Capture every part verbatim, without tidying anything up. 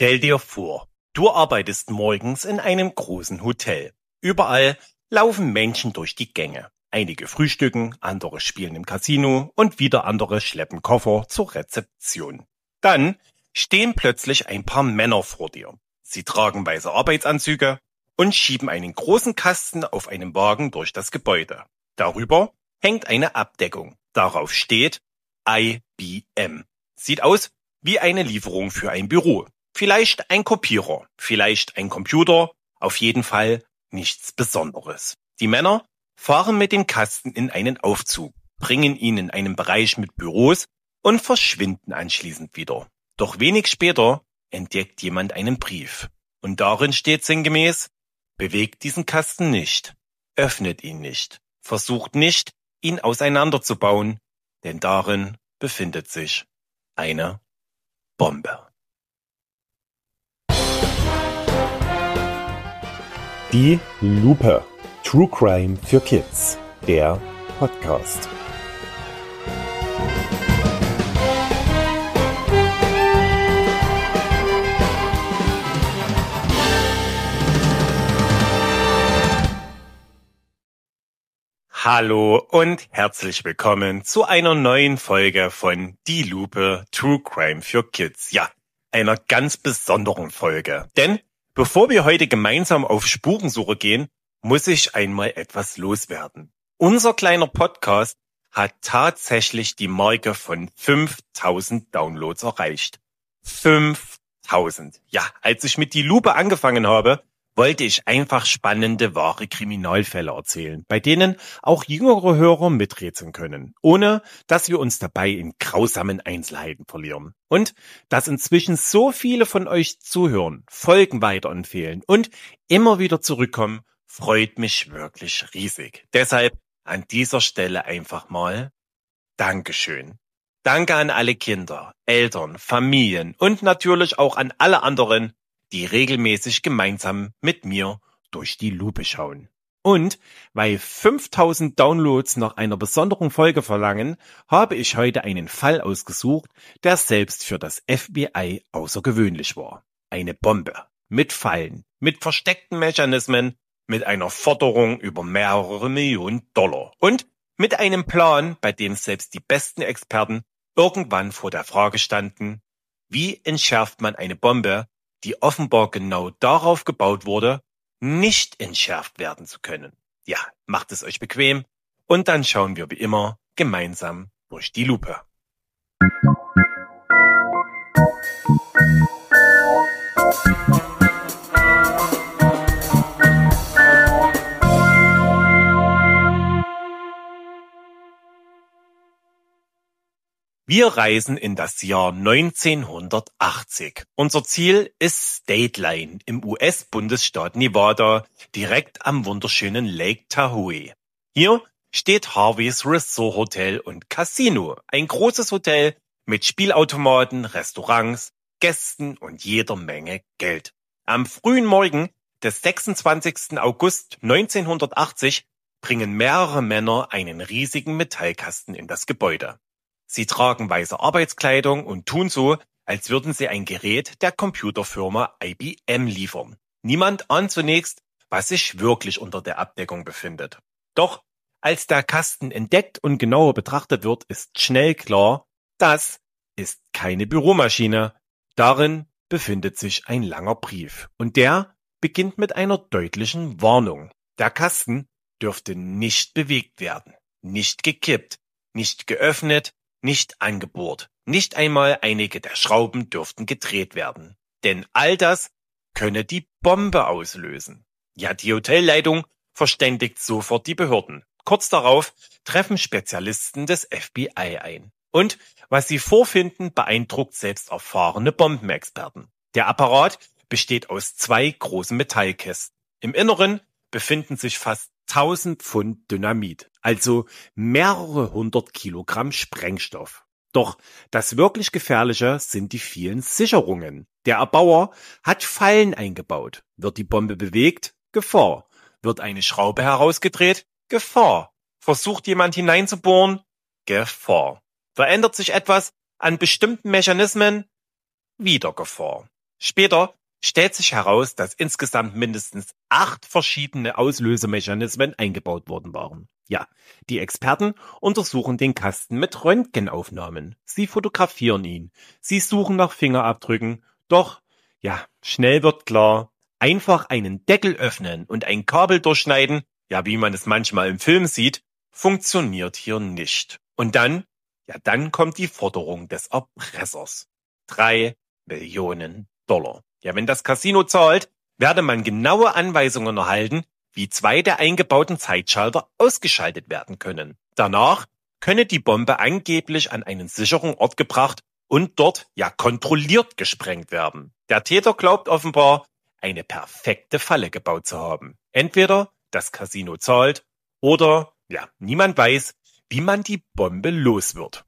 Stell dir vor, du arbeitest morgens in einem großen Hotel. Überall laufen Menschen durch die Gänge. Einige frühstücken, andere spielen im Casino und wieder andere schleppen Koffer zur Rezeption. Dann stehen plötzlich ein paar Männer vor dir. Sie tragen weiße Arbeitsanzüge und schieben einen großen Kasten auf einem Wagen durch das Gebäude. Darüber hängt eine Abdeckung. Darauf steht I B M. Sieht aus wie eine Lieferung für ein Büro. Vielleicht ein Kopierer, vielleicht ein Computer, auf jeden Fall nichts Besonderes. Die Männer fahren mit dem Kasten in einen Aufzug, bringen ihn in einen Bereich mit Büros und verschwinden anschließend wieder. Doch wenig später entdeckt jemand einen Brief. Und darin steht sinngemäß: Bewegt diesen Kasten nicht, öffnet ihn nicht, versucht nicht, ihn auseinanderzubauen, denn darin befindet sich eine Bombe. Die Lupe. True Crime für Kids. Der Podcast. Hallo und herzlich willkommen zu einer neuen Folge von Die Lupe True Crime für Kids. Ja, einer ganz besonderen Folge. Denn bevor wir heute gemeinsam auf Spurensuche gehen, muss ich einmal etwas loswerden. Unser kleiner Podcast hat tatsächlich die Marke von fünftausend Downloads erreicht. fünftausend. Ja, als ich mit Die Lupe angefangen habe, wollte ich einfach spannende, wahre Kriminalfälle erzählen, bei denen auch jüngere Hörer miträtseln können, ohne dass wir uns dabei in grausamen Einzelheiten verlieren. Und dass inzwischen so viele von euch zuhören, Folgen weiterempfehlen und immer wieder zurückkommen, freut mich wirklich riesig. Deshalb an dieser Stelle einfach mal Dankeschön. Danke an alle Kinder, Eltern, Familien und natürlich auch an alle anderen, die regelmäßig gemeinsam mit mir durch die Lupe schauen. Und weil fünftausend Downloads nach einer besonderen Folge verlangen, habe ich heute einen Fall ausgesucht, der selbst für das F B I außergewöhnlich war. Eine Bombe mit Fallen, mit versteckten Mechanismen, mit einer Forderung über mehrere Millionen Dollar und mit einem Plan, bei dem selbst die besten Experten irgendwann vor der Frage standen: Wie entschärft man eine Bombe, die offenbar genau darauf gebaut wurde, nicht entschärft werden zu können? Ja, macht es euch bequem und dann schauen wir wie immer gemeinsam durch die Lupe. Wir reisen in das Jahr neunzehnhundertachtzig. Unser Ziel ist State Line im U S-Bundesstaat Nevada, direkt am wunderschönen Lake Tahoe. Hier steht Harveys Resort Hotel und Casino, ein großes Hotel mit Spielautomaten, Restaurants, Gästen und jeder Menge Geld. Am frühen Morgen des sechsundzwanzigsten August neunzehnhundertachtzig bringen mehrere Männer einen riesigen Metallkasten in das Gebäude. Sie tragen weiße Arbeitskleidung und tun so, als würden sie ein Gerät der Computerfirma I B M liefern. Niemand ahnt zunächst, was sich wirklich unter der Abdeckung befindet. Doch als der Kasten entdeckt und genauer betrachtet wird, ist schnell klar, das ist keine Büromaschine. Darin befindet sich ein langer Brief und der beginnt mit einer deutlichen Warnung. Der Kasten dürfte nicht bewegt werden, nicht gekippt, nicht geöffnet, nicht angebohrt. Nicht einmal einige der Schrauben dürften gedreht werden. Denn all das könne die Bombe auslösen. Ja, die Hotelleitung verständigt sofort die Behörden. Kurz darauf treffen Spezialisten des F B I ein. Und was sie vorfinden, beeindruckt selbst erfahrene Bombenexperten. Der Apparat besteht aus zwei großen Metallkästen. Im Inneren befinden sich fast tausend Pfund Dynamit, also mehrere hundert Kilogramm Sprengstoff. Doch das wirklich Gefährliche sind die vielen Sicherungen. Der Erbauer hat Fallen eingebaut. Wird die Bombe bewegt? Gefahr. Wird eine Schraube herausgedreht? Gefahr. Versucht jemand hineinzubohren? Gefahr. Verändert sich etwas an bestimmten Mechanismen? Wieder Gefahr. Später stellt sich heraus, dass insgesamt mindestens acht verschiedene Auslösemechanismen eingebaut worden waren. Ja, die Experten untersuchen den Kasten mit Röntgenaufnahmen. Sie fotografieren ihn. Sie suchen nach Fingerabdrücken. Doch, ja, schnell wird klar, einfach einen Deckel öffnen und ein Kabel durchschneiden, ja, wie man es manchmal im Film sieht, funktioniert hier nicht. Und dann, ja, dann kommt die Forderung des Erpressers. Drei Millionen Dollar. Ja, wenn das Casino zahlt, werde man genaue Anweisungen erhalten, wie zwei der eingebauten Zeitschalter ausgeschaltet werden können. Danach könne die Bombe angeblich an einen sicheren Ort gebracht und dort ja kontrolliert gesprengt werden. Der Täter glaubt offenbar, eine perfekte Falle gebaut zu haben. Entweder das Casino zahlt oder, ja, niemand weiß, wie man die Bombe los wird.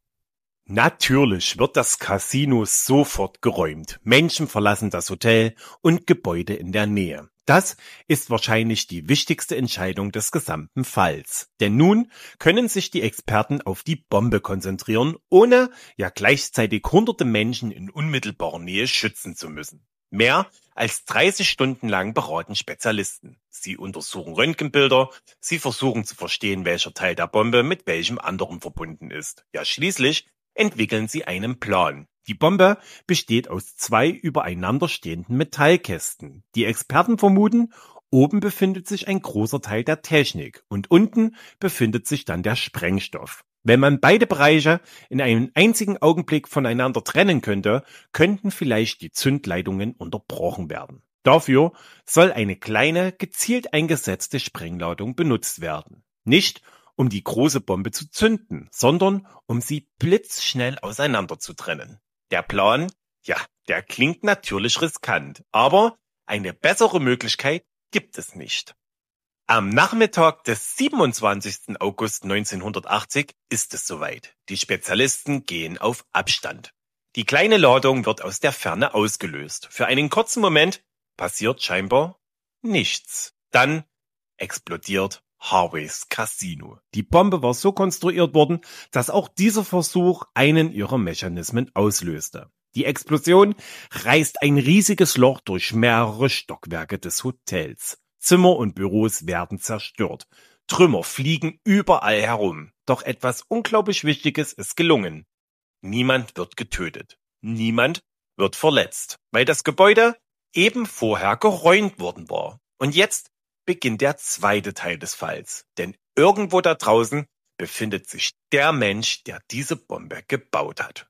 Natürlich wird das Casino sofort geräumt. Menschen verlassen das Hotel und Gebäude in der Nähe. Das ist wahrscheinlich die wichtigste Entscheidung des gesamten Falls. Denn nun können sich die Experten auf die Bombe konzentrieren, ohne ja gleichzeitig hunderte Menschen in unmittelbarer Nähe schützen zu müssen. Mehr als dreißig Stunden lang beraten Spezialisten. Sie untersuchen Röntgenbilder, sie versuchen zu verstehen, welcher Teil der Bombe mit welchem anderen verbunden ist. Ja, schließlich entwickeln sie einen Plan. Die Bombe besteht aus zwei übereinander stehenden Metallkästen. Die Experten vermuten, oben befindet sich ein großer Teil der Technik und unten befindet sich dann der Sprengstoff. Wenn man beide Bereiche in einem einzigen Augenblick voneinander trennen könnte, könnten vielleicht die Zündleitungen unterbrochen werden. Dafür soll eine kleine, gezielt eingesetzte Sprengladung benutzt werden. Nicht um die große Bombe zu zünden, sondern um sie blitzschnell auseinander zu trennen. Der Plan, ja, der klingt natürlich riskant, aber eine bessere Möglichkeit gibt es nicht. Am Nachmittag des siebenundzwanzigsten August neunzehnhundertachtzig ist es soweit. Die Spezialisten gehen auf Abstand. Die kleine Ladung wird aus der Ferne ausgelöst. Für einen kurzen Moment passiert scheinbar nichts. Dann explodiert Harveys Casino. Die Bombe war so konstruiert worden, dass auch dieser Versuch einen ihrer Mechanismen auslöste. Die Explosion reißt ein riesiges Loch durch mehrere Stockwerke des Hotels. Zimmer und Büros werden zerstört. Trümmer fliegen überall herum. Doch etwas unglaublich Wichtiges ist gelungen. Niemand wird getötet. Niemand wird verletzt, weil das Gebäude eben vorher geräumt worden war. Und jetzt beginnt der zweite Teil des Falls. Denn irgendwo da draußen befindet sich der Mensch, der diese Bombe gebaut hat.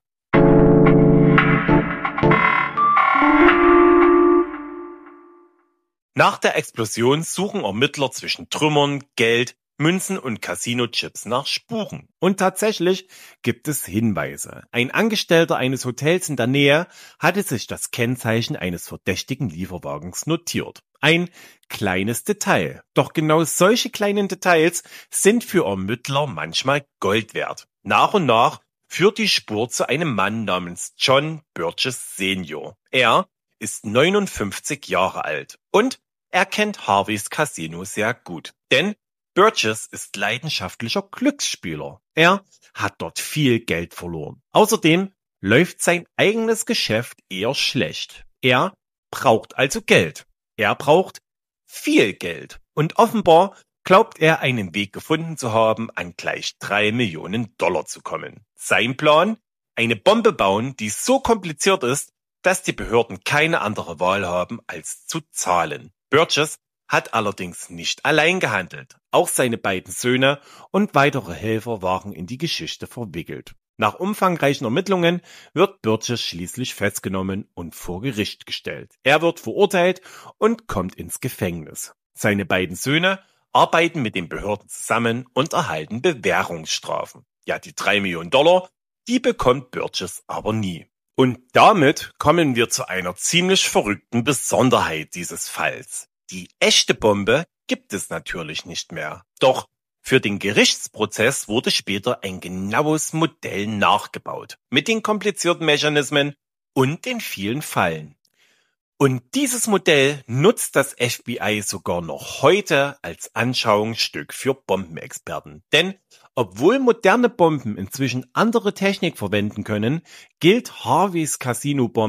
Nach der Explosion suchen Ermittler zwischen Trümmern, Geld, Münzen und Casino-Chips nach Spuren. Und tatsächlich gibt es Hinweise. Ein Angestellter eines Hotels in der Nähe hatte sich das Kennzeichen eines verdächtigen Lieferwagens notiert. Ein kleines Detail. Doch genau solche kleinen Details sind für Ermittler manchmal Gold wert. Nach und nach führt die Spur zu einem Mann namens John Burgess Senior Er ist neunundfünfzig Jahre alt und er kennt Harveys Casino sehr gut. Denn Burgess ist leidenschaftlicher Glücksspieler. Er hat dort viel Geld verloren. Außerdem läuft sein eigenes Geschäft eher schlecht. Er braucht also Geld. Er braucht viel Geld. Und offenbar glaubt er, einen Weg gefunden zu haben, an gleich drei Millionen Dollar zu kommen. Sein Plan? Eine Bombe bauen, die so kompliziert ist, dass die Behörden keine andere Wahl haben, als zu zahlen. Burgess hat allerdings nicht allein gehandelt. Auch seine beiden Söhne und weitere Helfer waren in die Geschichte verwickelt. Nach umfangreichen Ermittlungen wird Burgess schließlich festgenommen und vor Gericht gestellt. Er wird verurteilt und kommt ins Gefängnis. Seine beiden Söhne arbeiten mit den Behörden zusammen und erhalten Bewährungsstrafen. Ja, die drei Millionen Dollar, die bekommt Burgess aber nie. Und damit kommen wir zu einer ziemlich verrückten Besonderheit dieses Falls. Die echte Bombe gibt es natürlich nicht mehr. Doch für den Gerichtsprozess wurde später ein genaues Modell nachgebaut. Mit den komplizierten Mechanismen und den vielen Fallen. Und dieses Modell nutzt das F B I sogar noch heute als Anschauungsstück für Bombenexperten. Denn obwohl moderne Bomben inzwischen andere Technik verwenden können, gilt Harveys Casino-Bomb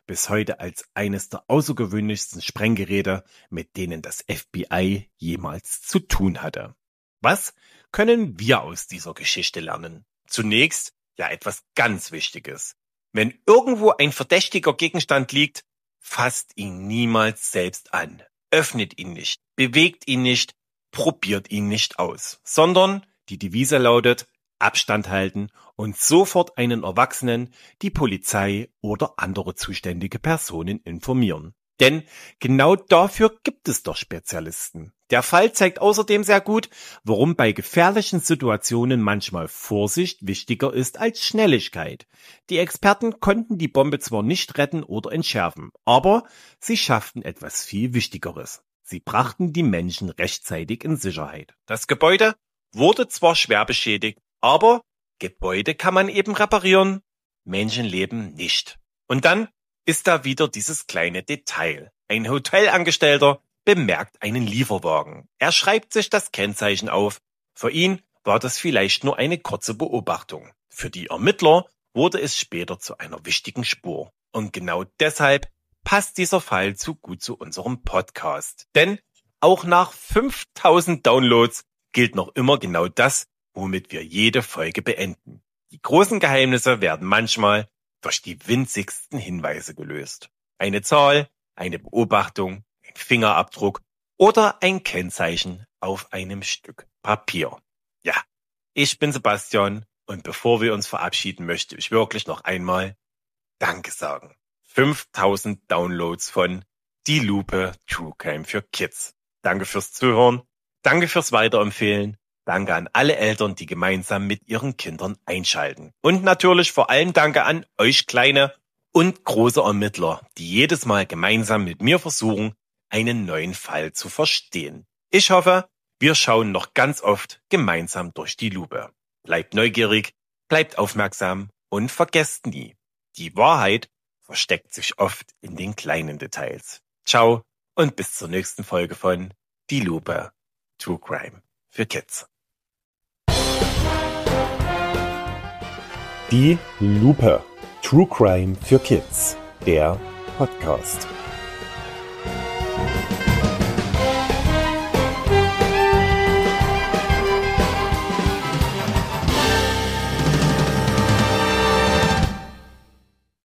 bis heute als eines der außergewöhnlichsten Sprenggeräte, mit denen das F B I jemals zu tun hatte. Was können wir aus dieser Geschichte lernen? Zunächst ja etwas ganz Wichtiges. Wenn irgendwo ein verdächtiger Gegenstand liegt, fasst ihn niemals selbst an. Öffnet ihn nicht, bewegt ihn nicht, probiert ihn nicht aus, sondern die Devise lautet: Abstand halten und sofort einen Erwachsenen, die Polizei oder andere zuständige Personen informieren. Denn genau dafür gibt es doch Spezialisten. Der Fall zeigt außerdem sehr gut, warum bei gefährlichen Situationen manchmal Vorsicht wichtiger ist als Schnelligkeit. Die Experten konnten die Bombe zwar nicht retten oder entschärfen, aber sie schafften etwas viel Wichtigeres. Sie brachten die Menschen rechtzeitig in Sicherheit. Das Gebäude wurde zwar schwer beschädigt, aber Gebäude kann man eben reparieren, Menschenleben nicht. Und dann ist da wieder dieses kleine Detail. Ein Hotelangestellter bemerkt einen Lieferwagen. Er schreibt sich das Kennzeichen auf. Für ihn war das vielleicht nur eine kurze Beobachtung. Für die Ermittler wurde es später zu einer wichtigen Spur. Und genau deshalb passt dieser Fall zu gut zu unserem Podcast. Denn auch nach fünftausend Downloads gilt noch immer genau das, womit wir jede Folge beenden. Die großen Geheimnisse werden manchmal durch die winzigsten Hinweise gelöst. Eine Zahl, eine Beobachtung, ein Fingerabdruck oder ein Kennzeichen auf einem Stück Papier. Ja, ich bin Sebastian und bevor wir uns verabschieden, möchte ich wirklich noch einmal Danke sagen. fünftausend Downloads von Die Lupe True Crime für Kids. Danke fürs Zuhören, danke fürs Weiterempfehlen. Danke an alle Eltern, die gemeinsam mit ihren Kindern einschalten. Und natürlich vor allem danke an euch kleine und große Ermittler, die jedes Mal gemeinsam mit mir versuchen, einen neuen Fall zu verstehen. Ich hoffe, wir schauen noch ganz oft gemeinsam durch die Lupe. Bleibt neugierig, bleibt aufmerksam und vergesst nie, die Wahrheit versteckt sich oft in den kleinen Details. Ciao und bis zur nächsten Folge von Die Lupe True Crime für Kids. Die Lupe True Crime für Kids, der Podcast.